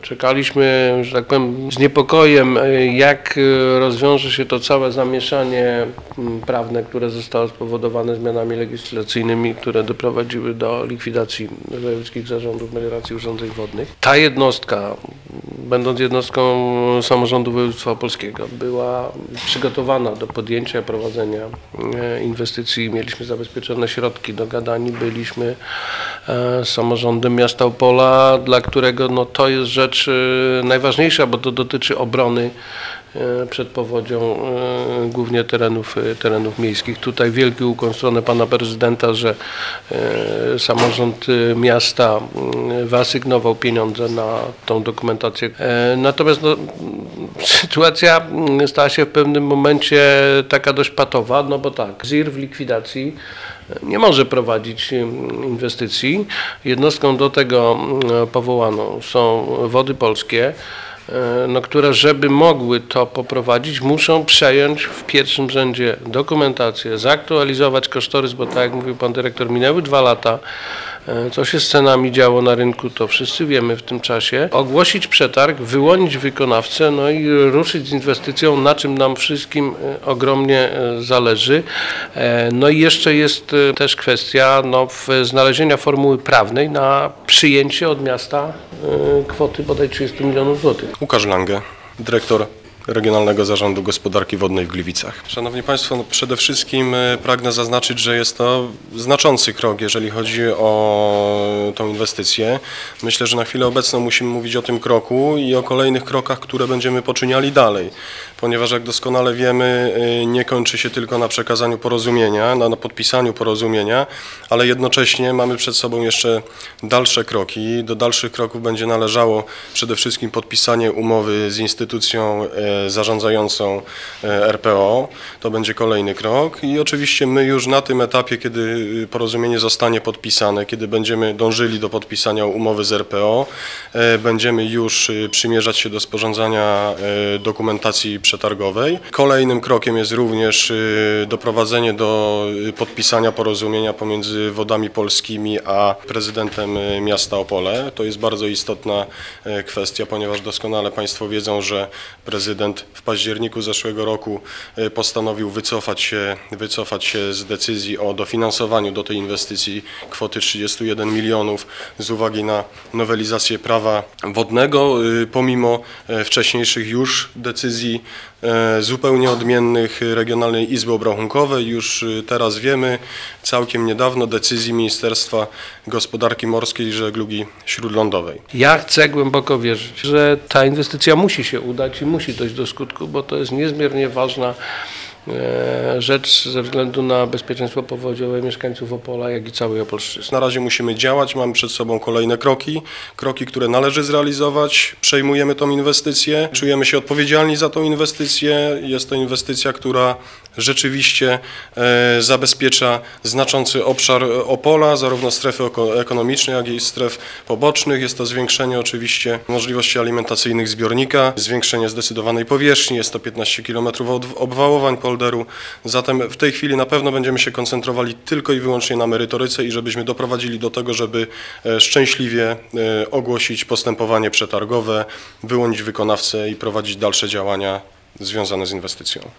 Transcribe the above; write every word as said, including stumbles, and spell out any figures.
Czekaliśmy, że tak powiem, z niepokojem, jak rozwiąże się to całe zamieszanie prawne, które zostało spowodowane zmianami legislacyjnymi, które doprowadziły do likwidacji wojewódzkich zarządów melioracji i urządzeń wodnych. Ta jednostka, będąc jednostką samorządu województwa opolskiego, była przygotowana do podjęcia i prowadzenia inwestycji. Mieliśmy zabezpieczone środki, dogadani byliśmy z samorządem miasta Opola, dla którego no, to jest rzecz najważniejsza, bo to dotyczy obrony przed powodzią głównie terenów, terenów miejskich. Tutaj wielki ukłon w stronę pana prezydenta, że samorząd miasta wyasygnował pieniądze na tą dokumentację. Natomiast no, sytuacja stała się w pewnym momencie taka dość patowa, no bo tak, Z I R w likwidacji nie może prowadzić inwestycji. Jednostką do tego powołaną są Wody Polskie, no, które żeby mogły to poprowadzić, muszą przejąć w pierwszym rzędzie dokumentację, zaktualizować kosztorys, bo tak jak mówił pan dyrektor, minęły dwa lata. Co się z cenami działo na rynku, to wszyscy wiemy w tym czasie. Ogłosić przetarg, wyłonić wykonawcę, no i ruszyć z inwestycją, na czym nam wszystkim ogromnie zależy. No i jeszcze jest też kwestia no, znalezienia formuły prawnej na przyjęcie od miasta kwoty bodaj trzydzieści milionów złotych. Łukasz Lange, dyrektor Regionalnego Zarządu Gospodarki Wodnej w Gliwicach. Szanowni Państwo, no przede wszystkim pragnę zaznaczyć, że jest to znaczący krok, jeżeli chodzi o tą inwestycję. Myślę, że na chwilę obecną musimy mówić o tym kroku i o kolejnych krokach, które będziemy poczyniali dalej, ponieważ jak doskonale wiemy, nie kończy się tylko na przekazaniu porozumienia, na, na podpisaniu porozumienia, ale jednocześnie mamy przed sobą jeszcze dalsze kroki. Do dalszych kroków będzie należało przede wszystkim podpisanie umowy z instytucją zarządzającą R P O. To będzie kolejny krok i oczywiście my już na tym etapie, kiedy porozumienie zostanie podpisane, kiedy będziemy dążyli do podpisania umowy z R P O, będziemy już przymierzać się do sporządzania dokumentacji przetargowej. Kolejnym krokiem jest również doprowadzenie do podpisania porozumienia pomiędzy Wodami Polskimi a prezydentem miasta Opole. To jest bardzo istotna kwestia, ponieważ doskonale Państwo wiedzą, że prezydent w październiku zeszłego roku postanowił wycofać się, wycofać się z decyzji o dofinansowaniu do tej inwestycji kwoty trzydziestu jeden milionów z uwagi na nowelizację prawa wodnego, pomimo wcześniejszych już decyzji zupełnie odmiennych Regionalnej Izby Obrachunkowej. Już teraz wiemy, całkiem niedawno decyzji Ministerstwa Gospodarki Morskiej i Żeglugi Śródlądowej. Ja chcę głęboko wierzyć, że ta inwestycja musi się udać i musi dojść do skutku, bo to jest niezmiernie ważna rzecz ze względu na bezpieczeństwo powodziowe mieszkańców Opola, jak i całej Opolszczyzny. Na razie musimy działać, mamy przed sobą kolejne kroki, kroki, które należy zrealizować, przejmujemy tą inwestycję, czujemy się odpowiedzialni za tą inwestycję, jest to inwestycja, która rzeczywiście e, zabezpiecza znaczący obszar Opola, zarówno strefy ekonomicznej, jak i stref pobocznych. Jest to zwiększenie oczywiście możliwości alimentacyjnych zbiornika, zwiększenie zdecydowanej powierzchni, jest to piętnaście kilometrów obwałowań polderu. Zatem w tej chwili na pewno będziemy się koncentrowali tylko i wyłącznie na merytoryce i żebyśmy doprowadzili do tego, żeby szczęśliwie e, ogłosić postępowanie przetargowe, wyłonić wykonawcę i prowadzić dalsze działania związane z inwestycją.